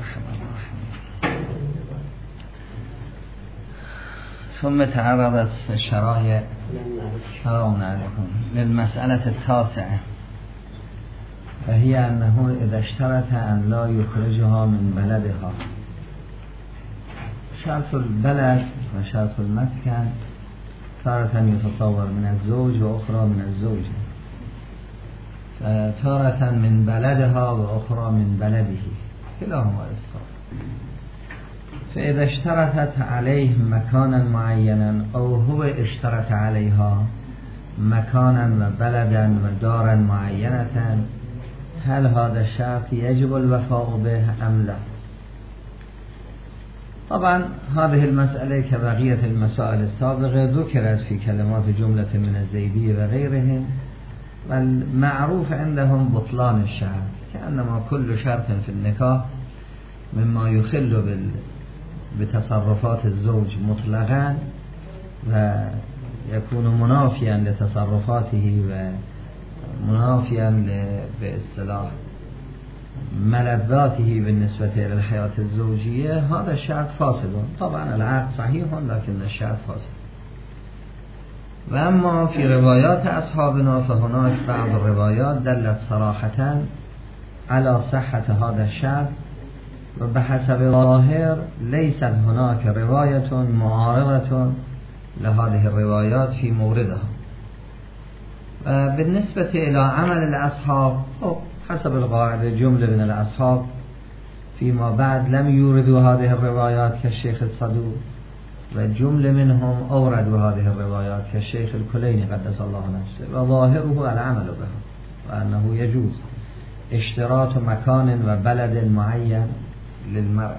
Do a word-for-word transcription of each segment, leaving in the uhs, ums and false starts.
الرحمن الرحیم. ثم تعرضت في الشرائع سلام عليكم للمسألة التاسعة فهي أنه إذا اشترط أن لا يخرجها من بلدها. شرط البلد وشرط المسكن تارة يتصور من الزوج وأخرى من الزوج، تارة من بلدها وأخرى من بلده كلاهما الصار. فإذا اشترطت عليه مكانا معينا أو هو اشترط عليها مكانا وبلدا ودارا معينة، هل هذا الشرط يجب الوفاء به أم لا؟ طبعا هذه المسألة كبقية المسائل السابقة ذكرت في كلمات جملة من الزيدية وغيرهم، والمعروف عندهم بطلان الشرط، كأنما كل شرط في النكاح مما يخل بال بتصرفات الزوج مطلقا ويكون منافيا لتصرفاته ومنافيا باصطلاح ملذاته بالنسبة إلى الحياة الزوجية، هذا الشرط فاسد. طبعا العقد صحيح لكن الشرط فاسد. وأما في روايات أصحابنا فهناك بعض الروايات دلت صراحة على صحة هذا الشرط، وبحسب الظاهر ليست هناك رواية معارضة لهذه الروايات في موردها. بالنسبة إلى عمل الأصحاب حسب القاعدة جملة من الأصحاب فيما بعد لم يوردوا هذه الروايات كالشيخ الصدوق، وجملة منهم أوردوا هذه الروايات كالشيخ الكليني قدس الله نفسه، وظاهره العمل بها وأنه يجوز اشتراط مكان وبلد معين للمرء.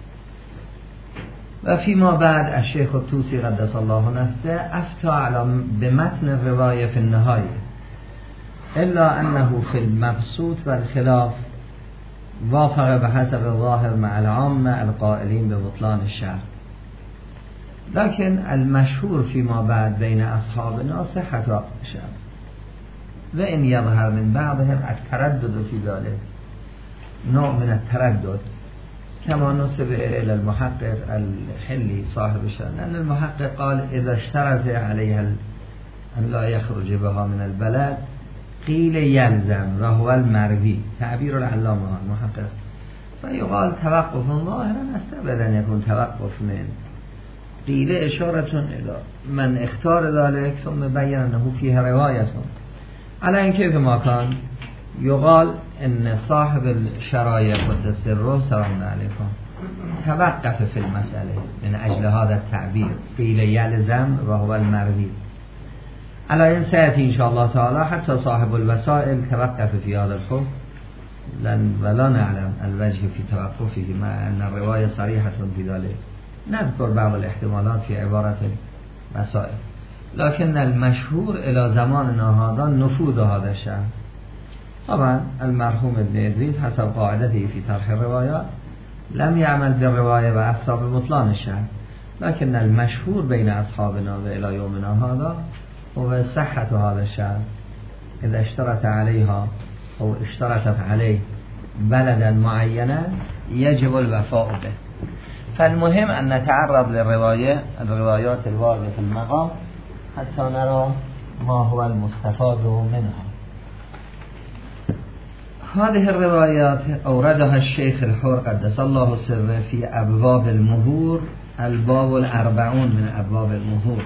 وفيما بعد الشيخ الطوسي قدس الله نفسه أفتى على بمتن الرواية في النهاية، إلا أنه في المبسوط والخلاف وافق بحسب الظاهر مع العامة القائلين ببطلان الشرط. لكن المشهور فيما بعد بين أصحابنا صحة الشرط، وإن يظهر من بعضهم التردد في ذلك، نوع من التردد كما نسب إلى المحقق الحلي صاحب الشرط، لأن المحقق قال إذا اشترط عليها أن لا يخرج بها من البلد قيل يلزم وهو المروي، تعبير العلامة المحقق، فيقال توقف ظاهرا استبعد أن يكون توقف من قيل إشارة إلى من اختار ذلك، ثم بين أنه فيه رواية على إن كيف ما كان يقال إن صاحب الشرايع قدس الروح سلام عليكم توقف في المسألة من أجل هذا التعبير قيل يلزم وهو المروي. على إن سيأتي إن شاء الله تعالى حتى صاحب الوسائل توقف في هذا الحكم، لن ولا نعلم الوجه في توقفه مع أن الرواية صريحة في ذلك. نذكر بعض الاحتمالات في عبارة الوسائل، لكن المشهور إلى زماننا هذا نفوذ هذا الشأن. طبعا المرحوم ابن إدريس حسب قاعدته في طرح الروايات لم يعمل بالرواية وأفتى ببطلان الشأن، لكن المشهور بين أصحابنا وإلى يومنا هذا هو صحة هذا الشأن. إذا اشترط عليها أو اشترطت عليه بلدا معينا يجب الوفاء به. فالمهم أن نتعرض للرواية الروايات الواردة في المقام حتى نرى ما هو المستفاد منها. هذه الروايات أوردها الشيخ الحر قدس الله سره في أبواب المهور، الباب الأربعون من أبواب المهور.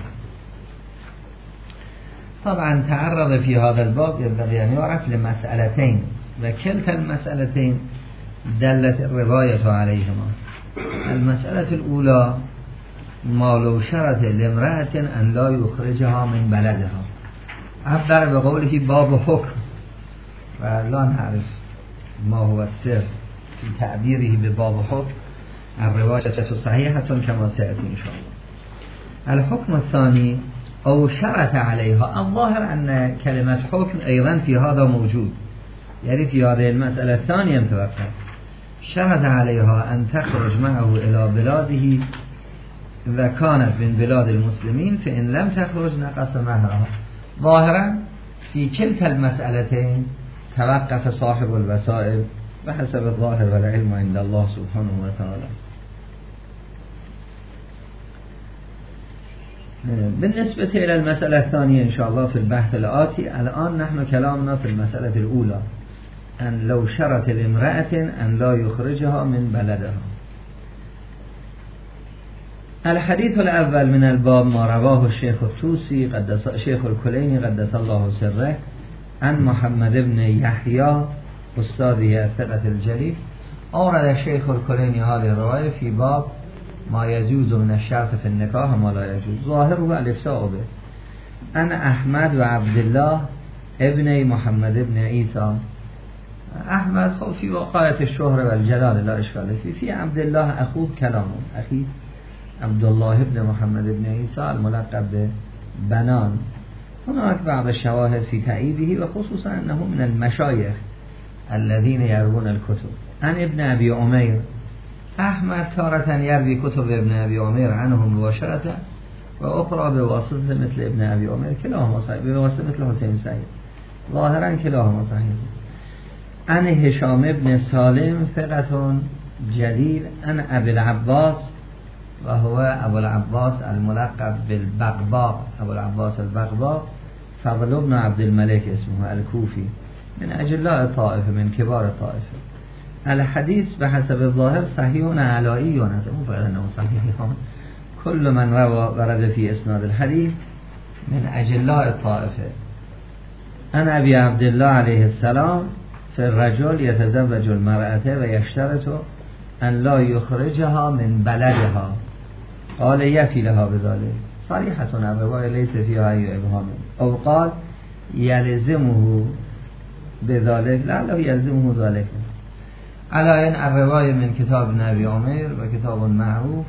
طبعا تعرض في هذا الباب ينبغي أن يعرف لمسألتين، وكلتا المسألتين دلت الرواية عليهما. المسألة الأولى ما لو شرط لامرأة أن لا يخرجها من بلدها، عبر بقوله باب حكم، ولا نعرف ما هو السر في تعبيره بباب حكم. الرواية صحيحة كما سيأتي إن شاء الله. الحكم الثاني أو شرط عليها، الظاهر أن كلمة حكم أيضا في هذا موجود، يعني في هذه المسألة الثانية متوقع شرط عليها أن تخرج معه إلى بلاده وكانت من بلاد المسلمين، فإن لم تخرج نقص مهرها. ظاهرا في كلتا المسألتين توقف صاحب الوسائل و حسب الظاهر و العلم عند الله سبحانه و تعالی. بالنسبة إلى المسألة الثانية إن شاء الله في البحث الآتي، الآن نحن كلامنا في المسألة الأولى أن لو شرط لامرأة أن لا يخرجها من بلدها. الحديث الأول من الباب ما رواه الشيخ الطوسي قدس الشيخ الكليني قدس الله سره عن محمد بن يحيى أستاذه الثقة الجليل. أورد الشيخ الكليني هذه الرواية في باب ما يجوز من الشرط في النكاح ما لا يجوز، ظاهره الإفساء به. عن أحمد و عبد الله ابن محمد بن عيسى. أحمد خب في وقاية الشهرة والجلال لا إشكال فيه. في عبد الله أخوه كلامه أخي عبد الله ابن محمد بن عيسى الملقب بنان. هناك بعض الشواهد في تأييده وخصوصا أنه من المشايخ الذين يروون الكتب. عن ابن أبي عمير. أحمد تارة يروي كتب ابن أبي عمير عنهم مباشرة وأخرى بواسطة مثل ابن أبي عمير، كلاهما صحيح، بواسطة مثل حسين سعيد، ظاهرا كلاهما صحيح. عن هشام بن سالم ثقة جليل. عن أبي العباس وهو أبو العباس الملقب بالبغباغ، أبو العباس البغباغ، فضل بن عبد الملك اسمه الكوفي، من أجلاء الطائفة، من كبار الطائفة. الحديث بحسب الظاهر صحيح علائي، مو فقط أنه صحيح، كل من ورد في إسناد الحديث من أجلاء الطائفة. عن أبي عبد الله عليه السلام في الرجل يتزوج المرأة ويشترط أن لا يخرجها من بلدها، قال يفي لها بذلك، صريحة الرواية ليس فيها أي إبهام، أو قال يلزمه بذلك، لعله يلزمه ذلك. على أن الرواية من كتاب ابن أبي عمير وكتاب معروف.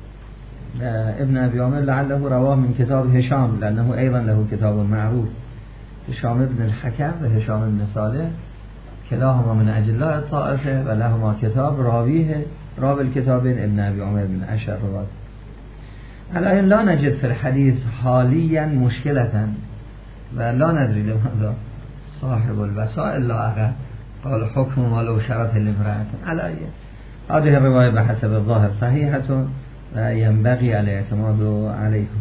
ابن أبي عمير لعله رواه من كتاب هشام لأنه أيضا له كتاب معروف، هشام ابن الحكم وهشام ابن صالح كلاهما من أجلاء الطائفة ولهما كتاب راويه راوي الكتابين ابن أبي عمير من أشهر رواه. على أن لا نجد في الحديث حاليا مشكلة ولا ندري لماذا صاحب الوسائل لا أغا قال حكم ولو شرط لامرأة. على أي هذه الرواية بحسب الظاهر صحيحة وينبغي الاعتماد عليكم.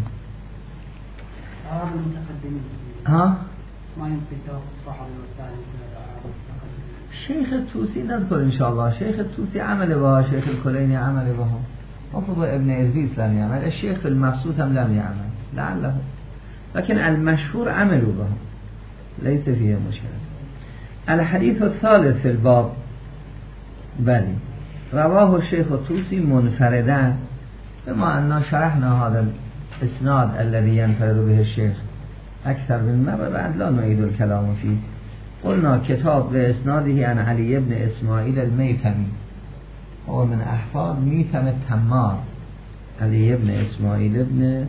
ها؟ ما ينطق صاحب الوسائل. شيخ الطوسي نذكر إن شاء الله، شيخ الطوسي عمل بها، شيخ الكليني عمل بها، مفروض ابن إدريس لم يعمل، الشيخ في المبسوط هم لم يعمل لعله، لكن المشهور عملوا بها ليس فيه مشكلة. الحديث الثالث في الباب بلي رواه الشيخ الطوسي منفردا، بما أننا شرحنا هذا الإسناد الذي ينفرد به الشيخ أكثر من مرة بعد لا نعيد الكلام فيه. قلنا كتاب بإسناده عن علي بن إسماعيل الميتمي، هو من أحفاد ميتم التمار، علي بن إسماعيل بن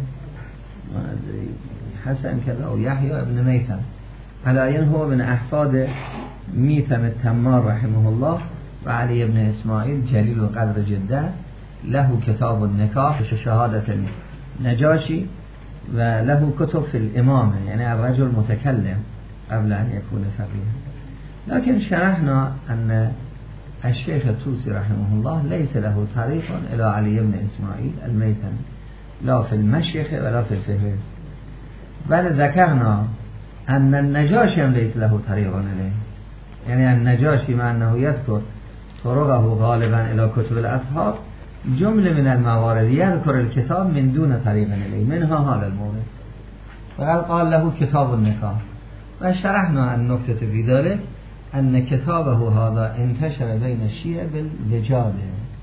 حسن كذا أو يحيى بن ميتم، على أن هو من أحفاد ميتم التمار رحمه الله. وعلي بن إسماعيل جليل القدر جدا، له كتاب النكاح وشهادة النجاشي، وله كتب في الإمامة، يعني الرجل متكلم قبل أن يكون فقيها. لكن شرحنا أن الشيخ الطوسي رحمه الله ليس له طريق إلى علي بن إسماعيل الميتم، لا في المشيخ ولا في الفهرس، بل ذكرنا أن النجاشي ليس له طريق إليه، يعني النجاشي مع أنه يذكر طرقه غالبا إلى كتب الأصحاب، جملة من الموارد يذكر الكتاب من دون طريق إليه، منها هذا المورد، وقال قال له كتاب النكاح. وشرحنا النكتة في ذلك أن كتابه هذا انتشر بين الشيعة بالوجادة،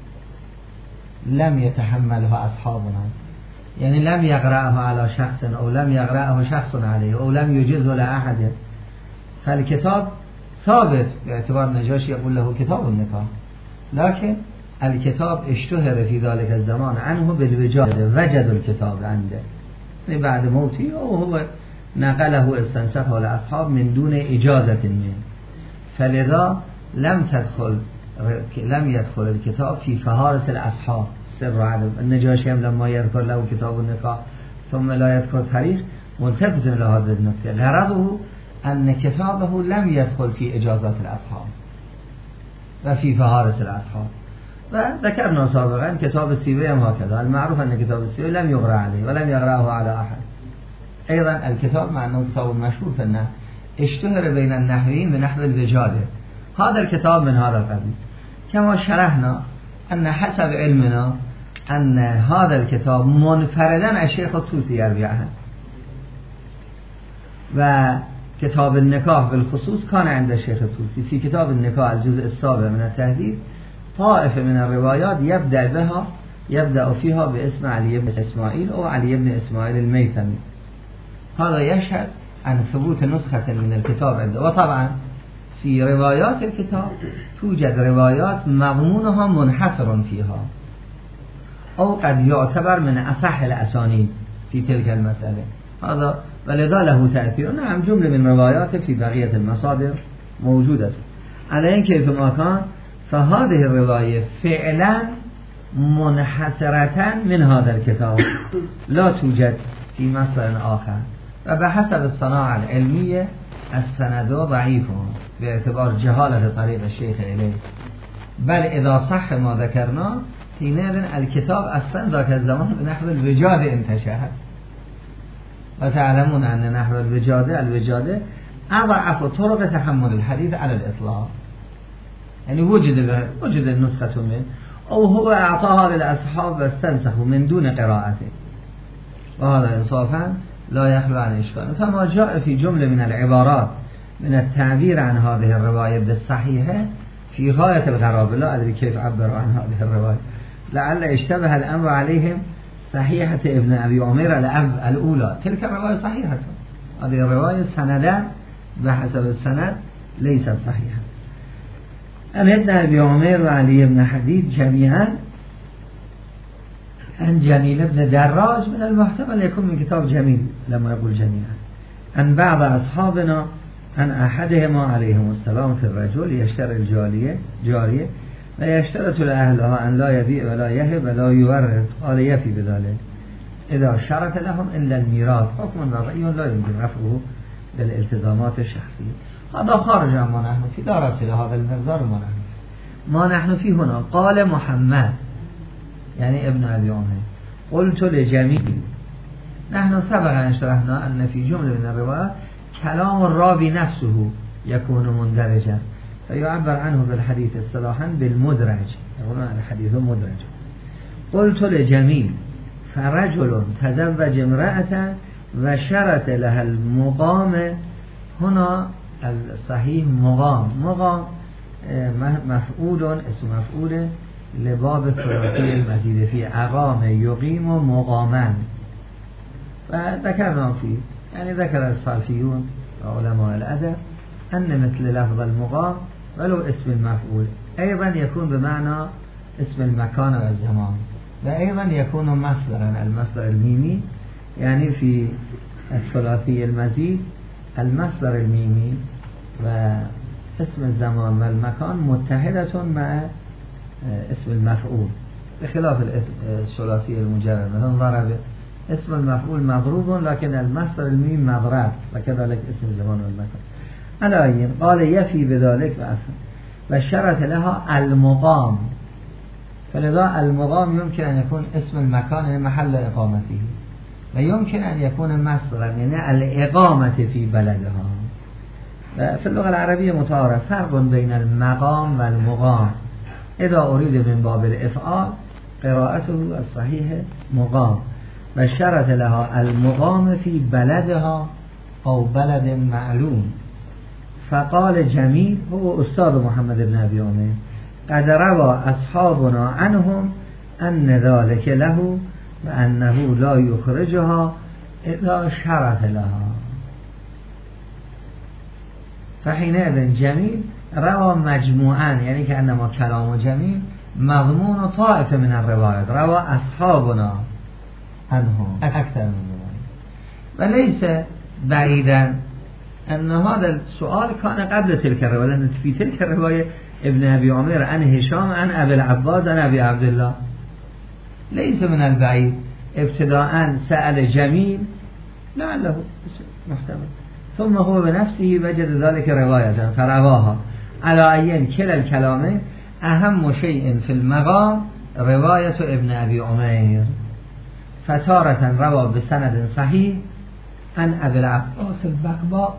لم يتحملها أصحابنا، يعني لم يقرأه على شخص أو لم يقرأه شخص عليه أو لم يجزه لأحد، فالكتاب ثابت باعتبار نجاشي يقول له كتاب النكاح، لكن الكتاب اشتهر في ذلك الزمان عنه بالوجادة، وجد الكتاب عنده بعد موته وهو نقله استنسخه الأصحاب من دون إجازة منه، فلذا لم تدخل لم يدخل الكتاب في فهارس الأصحاب. سر عدم النجاشي لما يذكر له كتاب النكاح ثم لا يذكر تاريخ ملتفت لهذا النقطة، غرضه أن كتابه لم يدخل في إجازات الأصحاب، و فی فهارس الاصحاب. و ذکرنا سابقا کتاب سیبه هم هكذا المعروف ان کتاب سیبه لم یقرأ علیه ولم یقرأه علی احد. ايضا الكتاب مع انه كتاب مشهور في النحو اشتهر بين النحويين بنحو الوجاده. هذا الكتاب من هذا القبيل. كما شرحنا ان حسب علمنا ان هذا الكتاب منفردا الشيخ الطوسي يرويه، و كتاب النكاح بالخصوص كان عند الشيخ الطوسي. في كتاب النكاح الجزء السابع من التهذيب طائفة من الروايات يبدأ بها يبدأ فيها باسم علي بن إسماعيل أو علي بن إسماعيل الميثمي. هذا يشهد عن ثبوت نسخة من الكتاب عنده. وطبعا في روايات الكتاب توجد روايات مضمونها منحصر فيها أو قد يعتبر من أصح الأسانيد في تلك المسألة. هذا ولذا له تأثير. نعم جملة من رواياته في بقية المصادر موجودة. على إن كيف ما كان فهذه الرواية فعلا منحصرة من هذا الكتاب لا توجد في مصدر آخر. وبحسب الصناعة العلمية السند ضعيف باعتبار جهالة طريق الشيخ إليه. بل إذا صح ما ذكرنا حينئذ الكتاب أصلا ذاك الزمان بنحو الوجادة انتشر. وتعلمون أن نحو الوجادة الوجادة أضعف طرق تحمل الحديث على الإطلاق. يعني وجد وجد النسخة منه أو هو أعطاها للأصحاب واستنسخوا من دون قراءته، وهذا إنصافا لا يخلو عن إشكال. فما جاء في جملة من العبارات من التعبير عن هذه الرواية بالصحيحة في غاية الغرابة. لا أدري كيف عبروا عن هذه الرواية، لعل اشتبه الأمر عليهم صحيحة ابن أبي عمير الأولى. تلك الرواية صحيحة، هذه الرواية سندا بحسب السند ليست صحيحة. عن ابن أبي عمير وعلي بن حديد جميعا عن جميل بن دراج من المحتمل يكون من كتاب جميل لما يقول جميعا. عن بعض أصحابنا عن أحدهما عليهم السلام في الرجل يشتري الجارية جارية ويشترط لأهلها أن لا يبيع ولا يهب ولا يورث، قال يفي بذلك إذا شرط لهم إلا الميراث حكم وضعي لا يمكن رفعه بالالتزامات الشخصية. هذا خارج عن ما نحن في دارت إلى هذا المقدار. ما نحن ما نحن فيه هنا قال محمد يعني ابن أبي عمير قلت لجميل. نحن سبق أن شرحنا أن في جملة من الروايات كلام الراوي نفسه يكون مندرجا فيعبر عنه بالحديث اصطلاحا بالمدرج، يقولون الحديث مدرج. قلت لجميل فرجل تزوج امرأة وشرط لها المقام. هنا الصحيح مقام. مقام مفعول اسم مفعول لباب الثلاثي المزيد فيه أقام يقيم مقاما. فذكرنا فيه يعني ذكر الصالحيون وعلماء الأدب أن مثل لفظ المقام ولو اسم المفعول أيضا يكون بمعنى اسم المكان والزمان، وأيضا يكون مصدرا المصدر الميمي. يعني في الثلاثي المزيد المصدر الميمي واسم الزمان والمكان متحدة مع اسم المفعول، بخلاف الثلاثي المجرد. مثلا ضرب اسم المفعول مضروب لكن المصدر الميم مضرب، وكذلك اسم الزمان والمكان. على أي قال يفي بذلك وشرط لها المقام. فلذا المقام يمكن أن يكون اسم المكان محل إقامته، ويمكن أن يكون مصدرا يعني الإقامة في بلدها. في اللغة العربية متعارف فرق بين المقام والمقام. إذا أريد من باب الإفعال قراءته الصحيح مقام، وشرط لها المقام في بلدها أو بلد معلوم. فقال جميل هو أستاذ محمد بن أبي عمير قد روى أصحابنا عنهم أن ذلك له وأنه لا يخرجها إذا شرط لها. فحينئذ جميل روى مجموعا، يعني كأنما كلام جميل مضمون طائفة من الروايات روى أصحابنا عنهم أكثر من رواية. وليس بعيدا أن هذا السؤال كان قبل تلك الرواية، لأن في تلك الرواية ابن أبي عمير عن هشام عن أبي العباس عن أبي عبد الله. ليس من البعيد ابتداء سأل جميل لعله محتمل، ثم هو بنفسه وجد ذلك رواية فرواها، على أين كلا الكلام أهم شيء في المقام رواية ابن أبي عمير فتارة روى بسند صحيح عن أبي العباس البقباء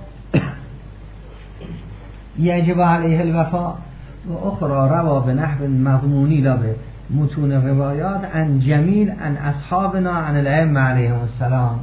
يجب عليه الوفاء، وأخرى روى بنحو مضموني لبه متون الروايات عن جميل عن أصحابنا عن الأئمة عليهم السلام.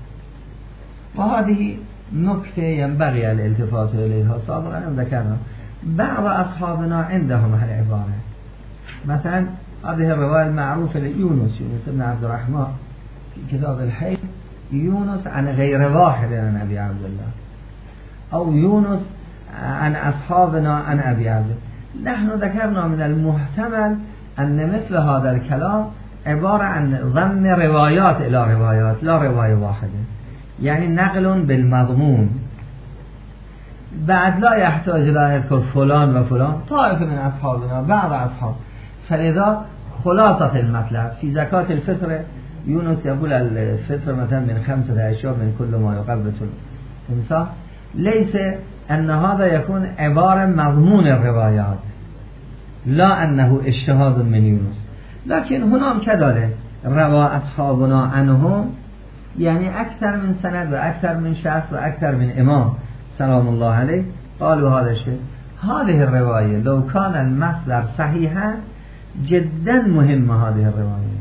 وهذه نكتة ينبغي الالتفات إليها. سابقا ذكرنا بعض أصحابنا عندهم هالعبارة، مثلا هذه الرواية المعروفة ليونس يونس بن عبد الرحمن في كتاب الحي، يونس عن غير واحد عن أبي عبد الله، أو يونس عن أصحابنا عن أبي عبد الله. نحن ذكرنا من المحتمل أن مثل هذا الكلام عبارة عن ضم روايات إلى روايات لا رواية واحدة، يعني نقل بالمضمون، بعد لا يحتاج لا يذكر فلان وفلان طائفة من أصحابنا بعض أصحاب. فلذا خلاصة المطلب في زكاة الفطر يونس يقول الفطر مثلا من خمسة أشياء من كل ما يقبض الإنسان، ليس أن هذا يكون عبارة مضمون الروايات، لا أنه اجتهاد من يونس، لكن هنا كذلك روى أصحابنا عنهم، يعني أكثر من سند وأكثر من شخص وأكثر من إمام سلام الله عليه قالوا هذا الشيء. هذه الرواية لو كان المصدر صحيحا جدا مهمة هذه الرواية،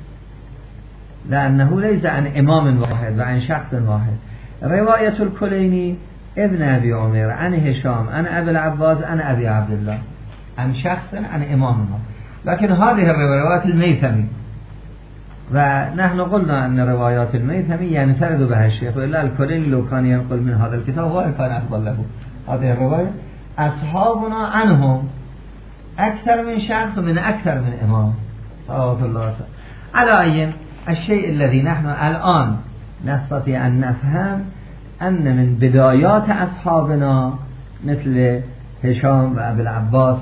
لأنه ليس عن إمام واحد وعن شخص واحد. رواية الكليني ابن أبي عمر عن هشام عن أبي العباس عن أبي عبد الله عن شخص عن إمام، لكن هذه الروايات الميثمي، ونحن قلنا أن روايات الميثمي ينفرد بها الشيخ، وإلا الكليني لو كان ينقل من هذا الكتاب وإن كان أقبل له هذه الرواية. أصحابنا عنهم أكثر من شخص من أكثر من إمام صلوات الله عليه وسلم. على أي الشيء الذي نحن الآن نستطيع أن نفهم أن من بدايات أصحابنا مثل هشام وأبي العباس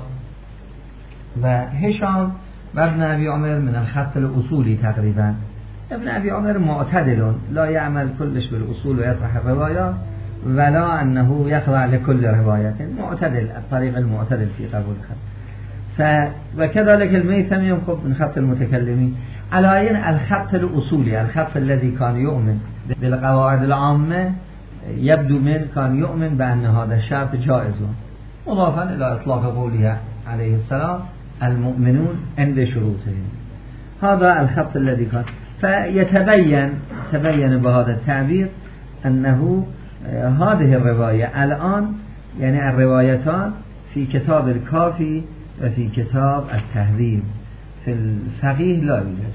وهشام وابن أبي عمر من الخط الأصولي تقريبا. ابن أبي عمر معتدل لا يعمل كلش بالأصول ويطرح الروايات، ولا أنه يخضع لكل رواية، معتدل الطريق المعتدل في قبول الخط. ف وكذلك الميثمي ينقب من خط المتكلمين. على أين الخط الأصولي الخط الذي كان يؤمن بالقواعد العامة يبدو من كان يؤمن بأن هذا الشرط جائز، مضافا إلى إطلاق قوله عليه السلام المؤمنون عند شروطهم. هذا الخط الذي كان، فيتبين تبين بهذا التعبير أنه هذه الرواية الآن يعني الروايتان في كتاب الكافي وفي كتاب التهذيب، في الفقيه لا يوجد.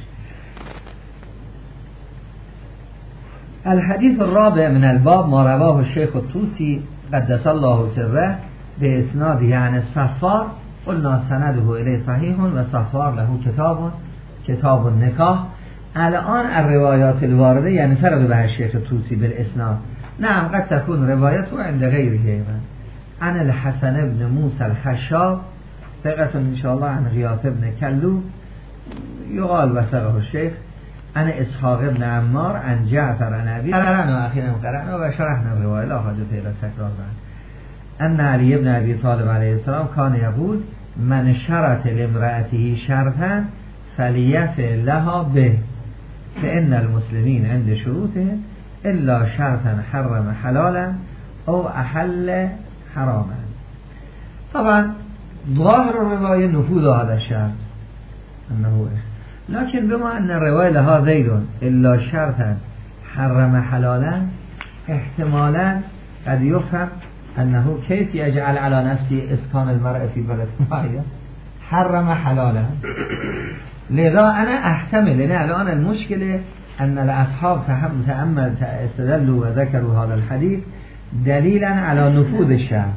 الحديث الرابع من الباب ما رواه الشيخ الطوسي قدس الله سره بإسناده عن الصفار، قلنا سنده إليه صحيح وصفار له كتاب كتاب النكاح. الآن الروايات الواردة ينفرد بها الشيخ الطوسي بالإسناد، نعم قد تكون روايته عند غيره أيضا. عن الحسن بن موسى الخشاب ثقة إن شاء الله عن غياث بن كلو يقال وثقه الشيخ. عن إسحاق بن عمار عن جعفر عن أبي قرأنا أخيرا قرأنا وشرحنا الرواية لا حاجة إلى التكرار. أن علي بن أبي طالب عليه السلام كان يقول من شرط لامرأته شرطا فليفعل لها به، فإن المسلمين عند شروطهم إلا شرطا حرم حلالا أو أحل حراما. طبعا ظاهر الرواية نفوذ هذا الشرط أنه إيه، لكن بما أن الرواية لها زيد إلا شرطا حرم حلالا، احتمالا قد يفهم أنه كيف يجعل على نفسه إسكان المرأة في بلد معين حرم حلالا. لذا أنا أحتمل لأن الآن المشكلة أن الأصحاب تأمل استدلوا وذكروا هذا الحديث دليلا على نفوذ الشرط،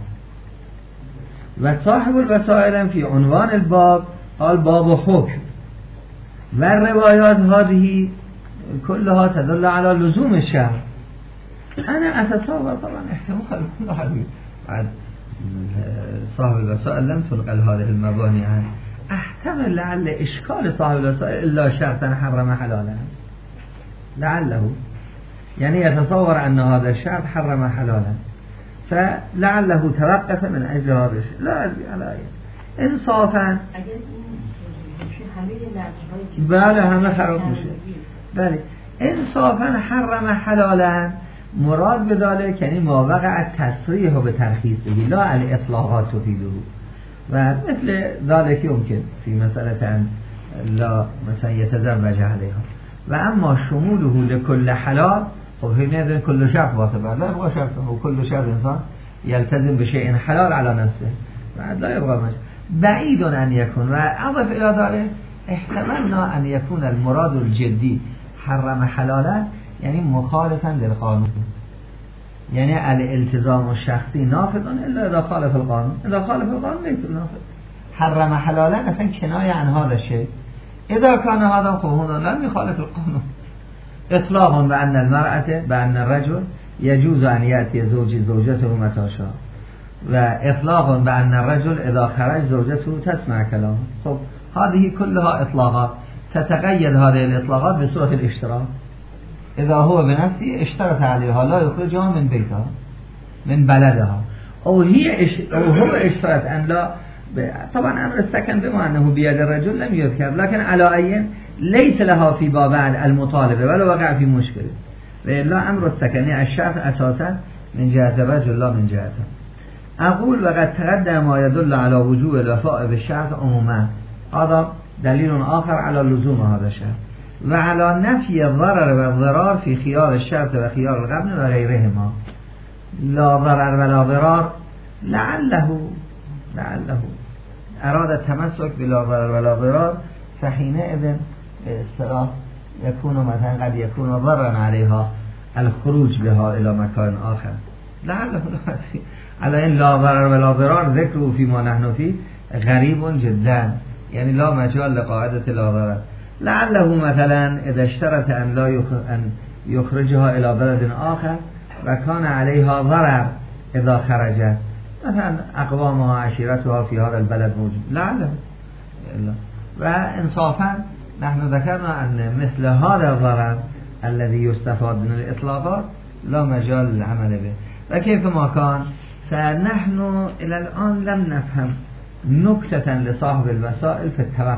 وصاحب الوسائل في عنوان الباب قال باب حكم، والروايات هذه كلها تدل على لزوم الشرط. أنا أتصور طبعا احتمال كل حديث بعد صاحب الوسائل لم تنقل هذه المباني عنه، احتمل لعل إشكال صاحب الوسائل إلا شرطا حرم حلالا، لعله يعني يتصور أن هذا الشرط حرم حلالا، فلعله توقف من اجل هذا الشيء لا ادري على انصافا. بله همه خراب میشه. بله انصافا حرم حلالا مراد به ذلك یعنی ما وقع التصریح به ترخیصه لا الاطلاقات تفیده و مثل ذلك يمكن في مسألة لا مثلا يتزوج عليها و اما شموله لكل حلال خب هنا كل شرط باطل لا يبغى شرط وكل شرط انسان يلتزم بشيء حلال على نفسه بعد لا يبغى مش بعيد ان يكون و اضف الى ذلك احتملنا ان يكون المراد الجدي حرم حلالا يعني مخالفا للقانون يعني الالتزام الشخصي نافذ الا اذا خالف القانون اذا خالف القانون ليس نافذ. حرم حلالا مثلا کنایه عن هذا الشيء اذا كان هذا قانون لم يخالف القانون. اطلاقا بان المرأة بان الرجل يجوز ان ياتي زوجي زوجته متى شاء و اطلاقا بان الرجل اذا خرج زوجته تسمع كلامه. خب هذه كلها اطلاقات تتقيد هذه الاطلاقات بصورة الاشتراك. اذا هو بنفسه اشترط عليها لا يخرجها من بيتها من بلدها او هي اش... او هو اشترط ان لا ب... طبعا امر السكن بما انه بيد الرجل لم يذكر لكن على اي ليس لها في باب المطالبه ولا وقع في مشكله لا امر السكن الشرط اساسا من جهه الرجل لا من جهته. اقول وقد تقدم ما يدل على وجوب الوفاء بالشرط عموما هذا دليل آخر على لزوم هذا الشرط و على نفی الضرر و الضرار في خيار الشرط و خيار الغبن و غيرهما لا ضرر ولا ضرار لعله لعله اراد التمسك بلا ضرر ولا ضرار فحينئذ اصطلاح يكون مثلا قد يكون ضررا عليها الخروج بها الى مكان آخر لعله على ان لا ضرر ولا ضرار ذكره فيما نحن فيه غريب جدا يعني لا مجال لقاعدة لا ضرر. لعله مثلا اذا اشترط ان لا ان يخرجها الى بلد آخر و كان عليها ضرر اذا خرجت مثلا اقوامها عشيرتها في هذا البلد موجود لعله و انصافا نحن ذكرنا ان مثل هذا الضرر الذي يستفاد من الاطلاقات لا مجال للعمل به و كيف ما كان فنحن الى الان لم نفهم نكتة لصاحب الوسائل في التوقف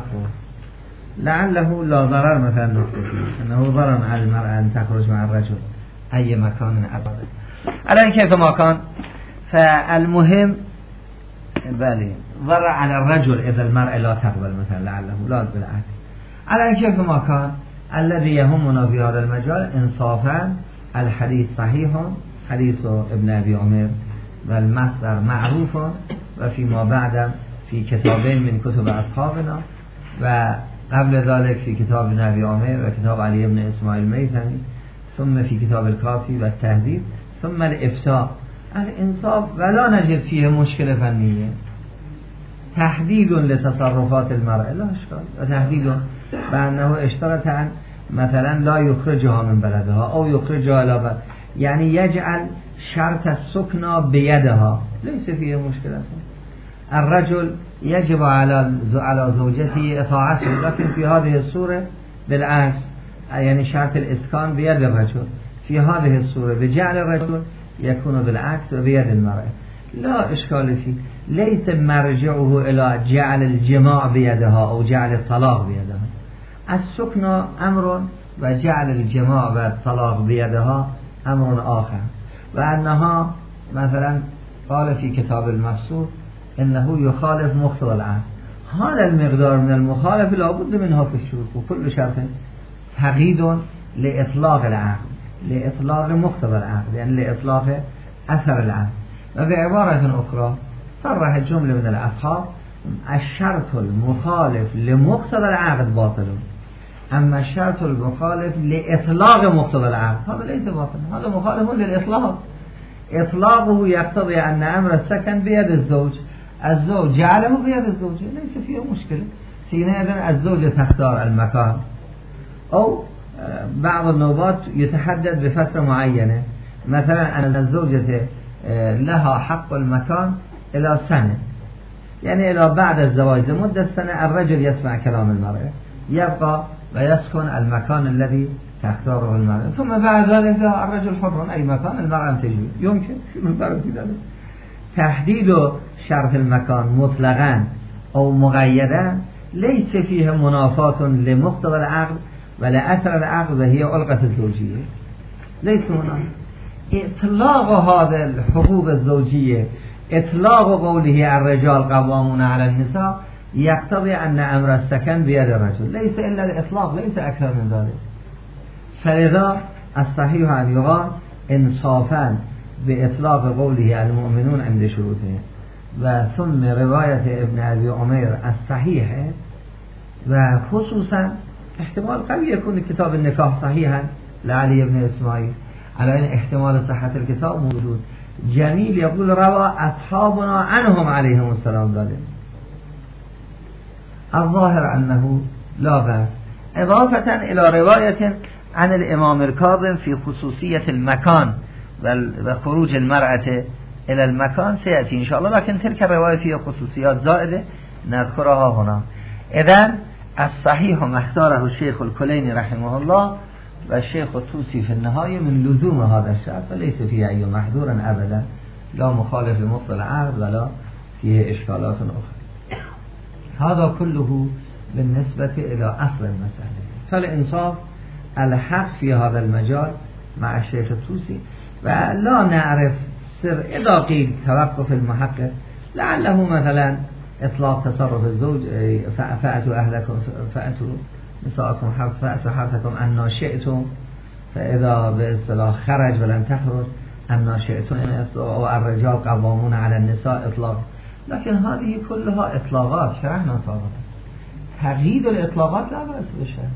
لعله لا ضرر مثلا نكتة انه ضرر على المرأة ان تخرج مع الرجل اي مكان ابدا. الان كيف ما كان فالمهم بله ضرر على الرجل اذا المرأة لا تقبل مثلا لعله لا بالعكس. الان كيف ما كان الذي يهمنا في هذا المجال انصافا الحديث صحيح حديث ابن ابي عمر والمصدر معروف وفيما بعد في كتابين من كتب أصحابنا وقبل ذلك في كتاب ابن أبي عمر وكتاب علي بن إسماعيل الميثمي ثم في كتاب الكافي والتهذيب ثم الإفتاء الإنصاف ولا نجد فيه مشكلة فنية تحديد لتصرفات المرأة لا إشكال وتحديد بأنه اشترط عن مثلا لا يخرجها من بلدها أو يخرجها إلى بلد يعني يجعل شرط السكنى بيدها ليس فيه مشكلة. الرجل يجب على على زوجته اطاعته لكن في هذه الصورة بالعكس يعني شرط الاسكان بيد الرجل في هذه الصورة بجعل الرجل يكون بالعكس بيد المرأة لا إشكال فيه ليس مرجعه إلى جعل الجماع بيدها أو جعل الطلاق بيدها. السكنى أمر وجعل الجماع والطلاق بيدها أمر آخر وأنها مثلا قال في كتاب المفسود إنه يخالف مقتضى العقد هذا المقدار من المخالف لابد منها في الشروط وكل شرط تقييد لإطلاق العقد لإطلاق مقتضى العقد يعني لإطلاق أثر العقد. وبعبارة أخرى صرح الجملة من الأصحاب الشرط المخالف لمقتضى العقد باطل أما الشرط المخالف لإطلاق مقتضى العقد هذا ليس باطل هذا مخالف للإطلاق. إطلاقه يقتضي أن أمر السكن بيد الزوج الزوج جعله بيد الزوجة ليس فيه مشكلة حينئذ الزوجة تختار المكان أو بعض النوبات يتحدد بفترة معينة مثلا أن الزوجة لها حق المكان إلى سنة يعني إلى بعد الزواج لمدة سنة الرجل يسمع كلام المرأة يبقى ويسكن المكان الذي تختاره المرأة ثم بعد ذلك الرجل حر أي مكان المرأة تجوز يمكن المرأة ذلك تحديد شرط المكان مطلقا أو مقيدا ليس فيه منافات لمقتضى العقل ولا أثر العقل وهي علقة الزوجية ليس هناك إطلاق هذا الحقوق الزوجية إطلاق قوله الرجال قوامون على النساء يقتضي أن أمر السكن بيد الرجل ليس إلا الإطلاق ليس أكثر من ذلك فلذا الصحيح أن يقال إنصافا بإطلاق قوله المؤمنون عند شروطه وثم رواية ابن أبي عمير الصحيحة وخصوصا احتمال قوي يكون كتاب النكاح صحيحا لعلي بن إسماعيل على أن احتمال صحة الكتاب موجود جميل يقول روى أصحابنا عنهم عليهم السلام ذلك الظاهر أنه لا بأس إضافة إلى رواية عن الإمام الكاظم في خصوصية المكان وخروج المرأة إلى المكان سيأتي إن شاء الله لكن تلك الرواية فيها خصوصيات زائدة نذكرها هنا إذن الصحيح ما اختاره الشيخ الكليني رحمه الله والشيخ الطوسي في النهاية من لزوم هذا الشرط فليس فيه أي محظور أبدا لا مخالف لمطلق العقل ولا فيه إشكالات أخرى هذا كله بالنسبة إلى أصل المسألة فالإنصاف الحق في هذا المجال مع الشيخ الطوسي ولا نعرف سر إذا قيل توقف المحقق لعله مثلا إطلاق تصرف الزوج فأتوا أهلكم فأتوا نساءكم فأتوا حرثكم أن شئتم فإذا باصطلاح خرج ولم تخرج أن شئتم والرجال قوامون على النساء إطلاق لكن هذه كلها إطلاقات شرحنا سابقا تغيير الإطلاقات لا بأس بشيء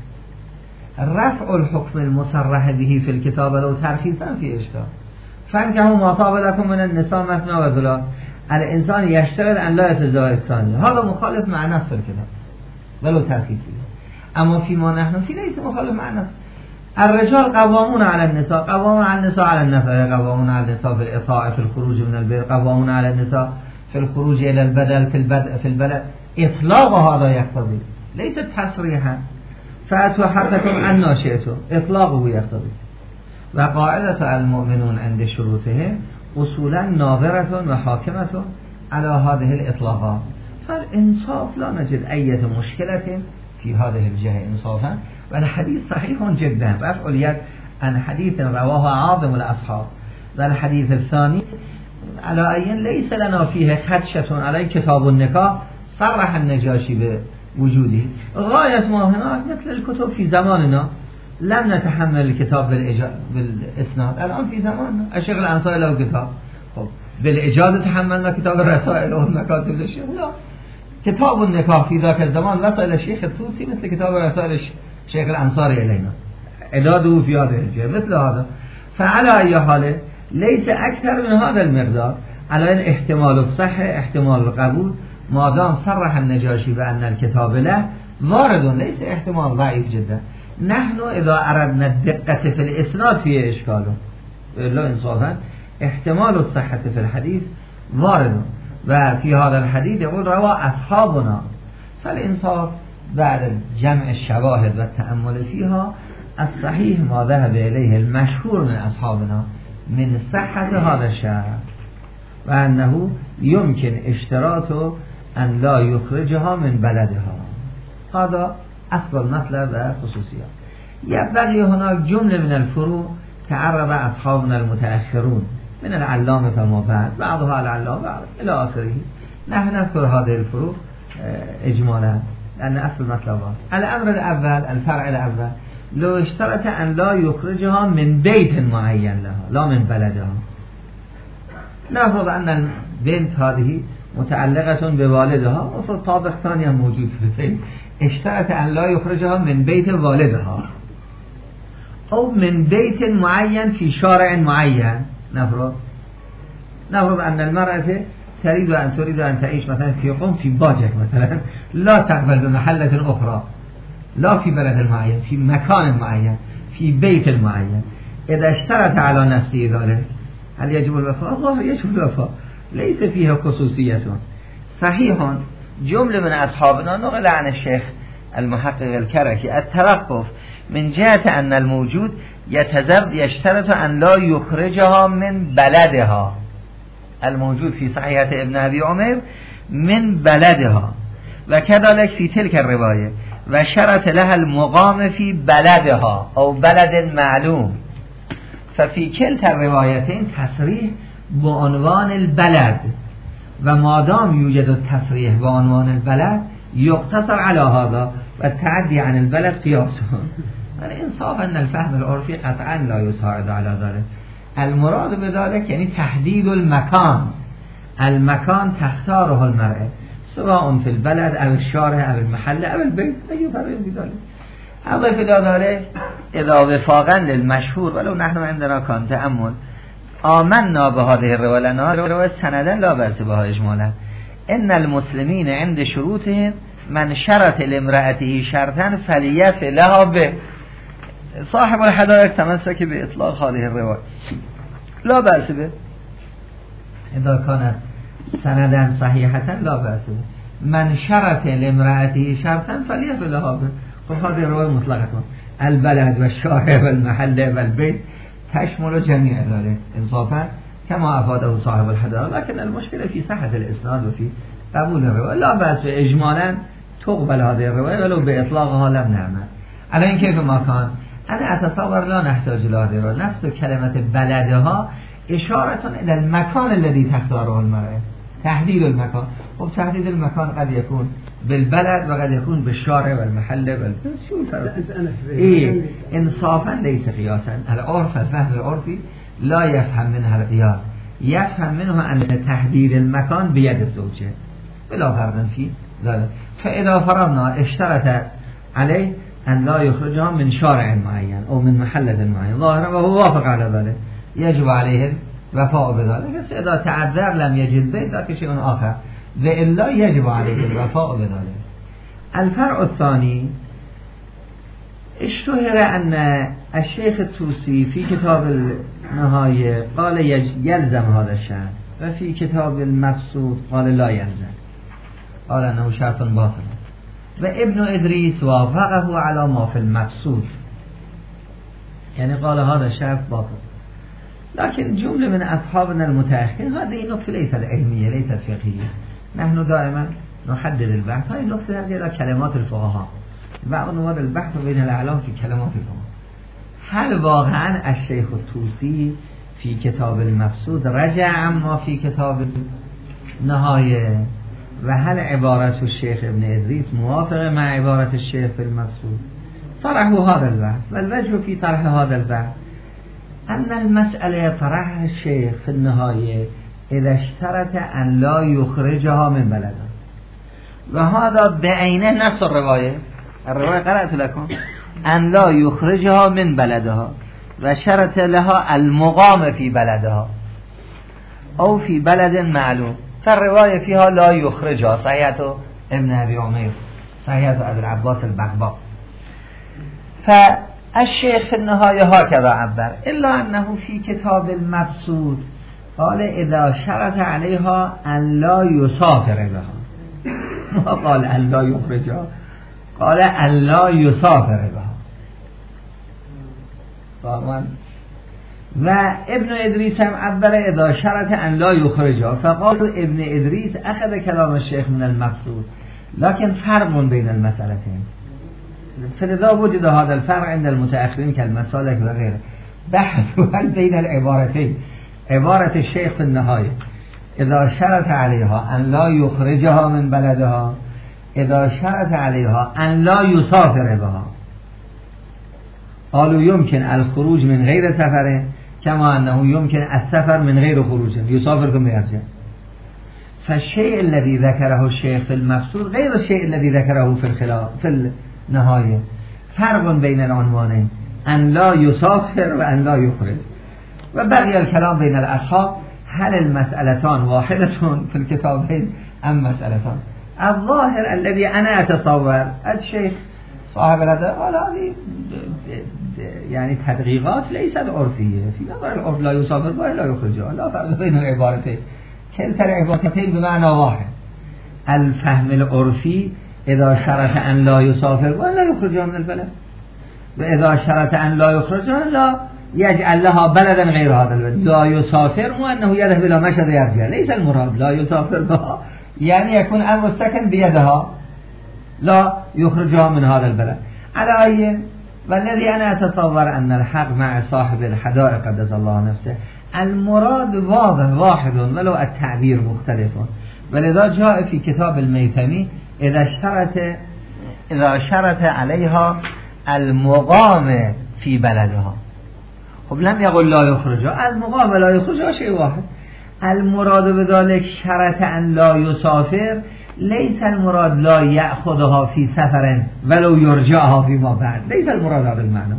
رفع الحكم المصرح به في الكتاب لو ترخيصا في إشكال فانكحوا ما طاب لكم من النساء مثنى وثلاث الإنسان يشتغل أن لا يتزوج الثانية هذا مخالف مع نفس الكتاب ولو ترخيصي أما فيما نحن في ليس مخالف مع نفس الرجال قوامون على النساء قوامون على النساء على النفقة قوامون على النساء في الإطاعة في الخروج من البيت قوامون على النساء في الخروج إلى البدل في البدء في البلد إطلاق هذا يقتضي ليس تصريحا فأتوا حرثكم أن شئتم إطلاقه يقتضي وقاعدة المؤمنون عند شروطه أصولا ناظرة وحاكمة على هذه الإطلاقات فالإنصاف لا نجد أي مشكلة في هذه الجهة إنصافا والحديث صحيح جدا رفع اليد عن حديث رواه عاظم الأصحاب والحديث الثاني على أين ليس لنا فيه خدشة عليه كتاب النكاح صرح النجاشي بوجوده غاية ما هناك مثل الكتب في زماننا لم نتحمل الكتاب بالإسناد الآن في زماننا الشيخ الأنصاري له كتاب خب بالإجازة تحملنا كتاب الرسائل والمكاتب للشيخ لا كتاب النكاح في ذاك الزمان وصل الشيخ الطوسي مثل كتاب رسائل الشيخ الأنصاري إلينا إعداده في هذه الجهة مثل هذا فعلى أي حال ليس أكثر من هذا المقدار على أن احتمال الصحة احتمال القبول ما دام صرح النجاشي بأن الكتاب له وارد ليس احتمال ضعيف جدا نحن إذا أردنا الدقة في الإسناد فيه إشكاله إلا إنصافا احتمال الصحة في الحديث وارد وفي هذا الحديث يقول روى أصحابنا فالإنصاف بعد جمع الشواهد والتأمل فيها الصحيح ما ذهب إليه المشهور من أصحابنا من صحة هذا الشرع وأنه يمكن اشتراط أن لا يخرجها من بلدها هذا أصل المطلب وخصوصيات يبقى هناك جملة من الفروع تعرض أصحابنا المتأخرون من العلامة فما بعد بعضها العلامة بعض إلى آخره نحن نذكر هذه الفروع إجمالا لأن أصل المطلب الأمر الأول الفرع الأول لو اشترط أن لا يخرجها من بيت معين لها لا من بلدها نفرض أن البنت هذه متعلقة بوالدها وفي الطابق ثانية موجود في البيت اشترط أن لا يخرجها من بيت والدها أو من بيت معين في شارع معين نفرض نفرض أن المرأة تريد أن تريد أن تعيش مثلا في قم في باجك مثلا لا تقبل بمحلة أخرى لا في بلد معين في مكان معين في بيت معين إذا اشترط على نفسه ذلك هل يجب الوفاء؟ الله يجب الوفاء ليس فيها خصوصية صحيح جملة من أصحابنا نقل عن الشيخ المحقق الكركي التوقف من جهت ان الموجود يتزب يشترط ان لا يخرجها من بلدها. الموجود في صحيحة ابن ابي عمر من بلدها و كذلك في تلك الرواية و شرط لها المقام في بلدها او بلد معلوم. ففي كلتا الروايتين تصریح بعنوان البلد و مادام یوجد التصریح بعنوان البلد یقتصر على هذا و التعدی عن البلد قیاس. يعني انصافا ان الفهم العرفي قطعا لا يساعد على ذلك. المراد بذلك يعني تحديد المكان. المكان تختاره المرأة سواء في البلد او الشارع او المحل او البيت. اي فرق في ذلك. اضف الى ذلك اذا وفاقا للمشهور ولو نحن عندنا كان تأمل آمنا بهذه الرواية لأنها رواية سندا لا بأس بها إجمالا. إن المسلمين عند شروطهم من شرط لامرأته شرطا فليف لها به. صاحب الحدائق تمسك بإطلاق هذه الرواية لا بأس به إذا كانت سندا صحيحة لا بأس به. من شرط لامرأته شرطا فليف لها به. خب هذه الرواية مطلقة البلد والشارع والمحل والبيت تشمل جميع ذلك انصافا كما افاده صاحب الحدائق. لكن المشكلة في صحة الاسناد وفي قبول الرواية. لا بأس اجمالا تقبل هذه الرواية ولو باطلاقها لم نعمل. الان كيف ما كان انا اتصور لا نحتاج الى هذه الرواية. نفس كلمة بلدها اشارة الى المكان الذي تختاره المرأة. تحديد المكان. وتحديد المكان قد يكون بالبلد وقد يكون بالشارع والمحل والبيت. شو الفرق؟ إيه إنصافا ليس قياسا. العرف الفهم العرفي لا يفهم منها القياس، يفهم منه أن تحديد المكان بيد الزوجة بلا فرق فيه ذلك. فإذا فرضنا اشترط عليه أن لا يخرجها من شارع معين أو من محل معين ظاهرا وهو وافق على ذلك يجب عليه وفاء بذلك. بس إذا تعذر لم يجد بيت ذاك شيء آخر وإلا يجب عليه الوفاء بذلك. الفرع الثاني اشتهر أن الشيخ الطوسي في كتاب النهاية قال يلزم هذا الشرط وفي كتاب المقصود قال لا يلزم، قال أنه شرط باطل. وابن إدريس وافقه على ما في المقصود يعني قال هذا شرط باطل. لكن جملة من أصحابنا المتأخرين هذه نقطة ليست علمية ليست فقهية. نحن دائما نحدد البحث. هذه النقطة ترجع إلى كلمات الفقهاء. بعض نواد البحث بين الأعلام في كلمات الفقهاء. هل واقعا الشيخ الطوسي في كتاب المقصود رجع عما في كتاب النهاية و هل عبارة الشيخ ابن إدريس موافقة مع عبارة الشيخ في المقصود؟ طرحوا هذا البحث. والوجه في طرح هذا البحث أن المسألة طرحها الشيخ في النهاية إذا اشترط أن لا يخرجها من بلدها، وهذا بعينه نفس الرواية. الرواية قرأت لكم أن لا يخرجها من بلدها وشرط لها المقام في بلدها أو في بلد معلوم. فالرواية فيها لا يخرجها صحيحة ابن أبي عمير صحيحة أبي العباس البغبغ. فالشيخ في النهاية هكذا عبر، إلا أنه في كتاب المقصود قال إذا شرط عليها أن لا يسافر بها، ما قال أن لا يخرجها، قال أن لا يسافر بها. فاهمون؟ و ابن إدريس هم عبر إذا شرط أن لا يخرجها، فقال ابن إدريس أخذ كلام الشيخ من المقصود، لكن فرق بين المسألتين. فلذا وجد هذا الفرق عند المتأخرين كالمسالك وغيره. بحث بين العبارتين. عبارة الشيخ في النهاية إذا شرط عليها أن لا يخرجها من بلدها، إذا شرط عليها أن لا يسافر بها. قالوا يمكن الخروج من غير سفره كما أنه يمكن السفر من غير خروج، يسافر كم يرجع. فالشيء الذي ذكره الشيخ في المقصود غير الشيء الذي ذكره في الخلاف في النهاية. فرق بين العنوانين أن لا يسافر وأن لا يخرج. وبقي الكلام بين الأصحاب هل المسألتان واحدة في الكتابين أم مسألتان. الظاهر الذي أنا أتصور الشيخ صاحب الهدى قال هذه يعني تدقيقات ليست عرفية. في نظر العرف لا يسافر ولا لا يخرج، لا فرق بين العبارتين، كلتا العبارتين بمعنى واحد. الفهم العرفي إذا شرط أن لا يسافر ولا يخرج من البلد، و اذا شرط ان لا یخرجها لا یجعل لها بلدا غیر هذا البلد لا یسافر و انه یذهب الى مشهد یرجع لیس المراد لا یسافر بها یعنی یکون امر سکن بیدها لا یخرجها من هذا البلد على أي والذي أنا أتصور أن الحق مع صاحب الحدائق قدس الله نفسه المراد واضح واحد ولو التعبير مختلف ولذا جاء في كتاب الميثمي إذا شرط إذا شرط عليها المقام في بلدها خب لم يقل لا يخرجها المقام لا يخرجها شيء واحد المراد بذلك شرط أن لا يسافر ليس المراد لا يأخذها في سفر ولو يرجعها فيما بعد ليس المراد هذا المعنى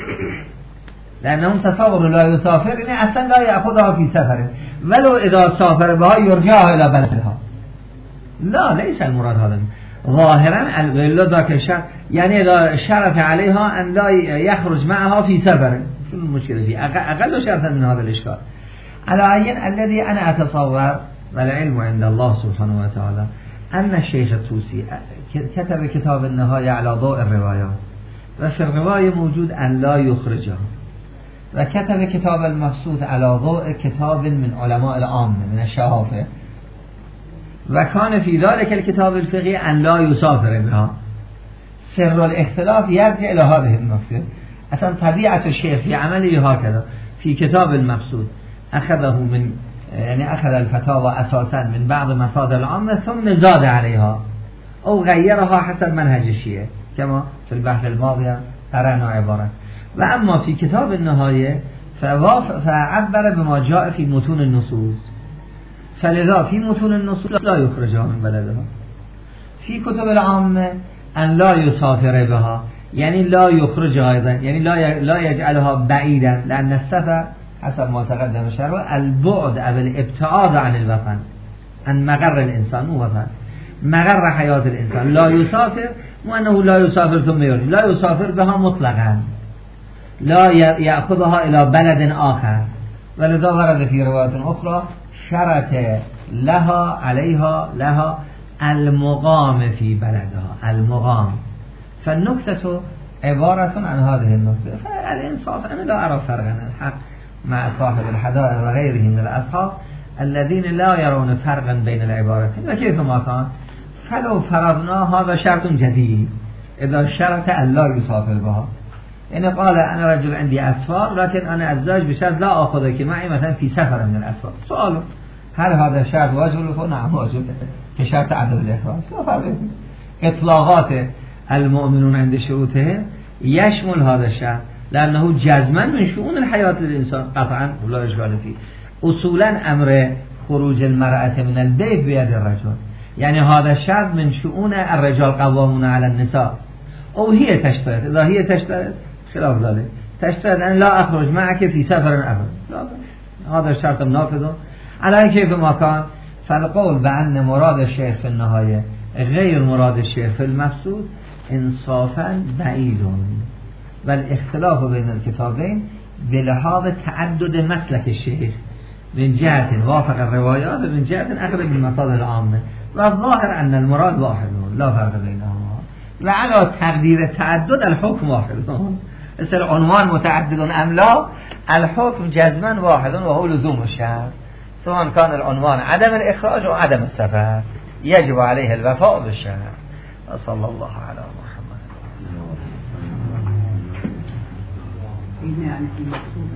لأنهم تصوروا لا يسافر يعني أصلا لا يأخذها في سفر ولو إذا سافر بها يرجعها إلى بلدها لا ليس المراد هذا ظاهرا الغلة ذاك الشرط يعني إذا شرط عليها أن لا يخرج معها في سفر شو المشكلة فيه أقل شرطا من هذا الإشكال على أي الذي أنا أتصور والعلم عند الله سبحانه وتعالى أن الشيخ الطوسي كتب كتاب النهاية على ضوء الروايات وفي الرواية موجود أن لا يخرجها وكتب كتاب المقصود على ضوء كتاب من علماء العامة من الشهافة وكان في ذلك الكتاب الفقهي أن لا يسافر بها سر الاختلاف يرجع إلى هذه النقطة أصلا طبيعة الشيخ في عمله هكذا في كتاب المقصود أخذه من يعني أخذ الفتاوى أساسا من بعض مصادر العامة ثم زاد عليها أو غيرها حسب منهج الشيعة كما في البحث الماضي قرأنا عبارة وأما في كتاب النهاية فعبر بما جاء في متون النصوص فلذا في متون النصوص لا يخرجها من بلدها في كتب العامة أن لا يسافر بها يعني لا يخرجها أيضا يعني لا لا يجعلها بعيدا لأن السفر حسب ما تقدم الشرع البعد أو الابتعاد عن الوطن عن مقر الإنسان مو وطن مقر حياة الإنسان لا يسافر وأنه لا يسافر ثم يرجع لا يسافر بها مطلقا لا يأخذها إلى بلد آخر ولذا ورد في رواية أخرى شرط لها عليها لها المقام في بلدها المقام فالنكتة عبارة عن هذه النكتة فالإنصاف أنا لا أرى فرقا الحق مع صاحب الحدائق وغيره من الأصحاب الذين لا يرون فرقا بين العبارتين وكيف ما كان فلو فرضنا هذا شرط جديد إذا شرط أن لا يسافر بها يعني قال أنا رجل عندي أسفار لكن أنا أزداج بشرط لا أخذك معي مثلا في سفر من الأسفار سؤال هل هذا شرط واجب له؟ نعم واجب كشرط عدم الإخراج لا فرق إطلاقات المؤمنون عند شروطه يشمل هذا الشرط لأنه جزما من شؤون الحياة للإنسان قطعا ولا إشكال فيه أصولا أمر خروج المرأة من البيت بيد الرجل يعني هذا الشرط من شؤون الرجال قوامون على النساء أو هي تشترط إذا هي تشترط خلاف ذلك تشترط أن لا أخرج معك في سفر أبدا هذا الشرط منافذ على كيف ما كان فالقول بأن مراد الشيخ في النهاية غير مراد الشيخ في المقصود انصافا بعيد والاختلاف بين الكتابين بلحاظ تعدد مسلك الشيخ من جهة وافق الروايات ومن جهة أخذ من مصادر العامة والظاهر أن المراد واحد لا فرق بينهما وعلى تقدير التعدد الحكم واحد مثل عنوان متعدد أم لا الحكم جزما واحد وهو لزوم الشرط سواء كان العنوان عدم الإخراج أو عدم السفر يجب عليه الوفاء بالشرط صلى الله على محمد يعني في المقصود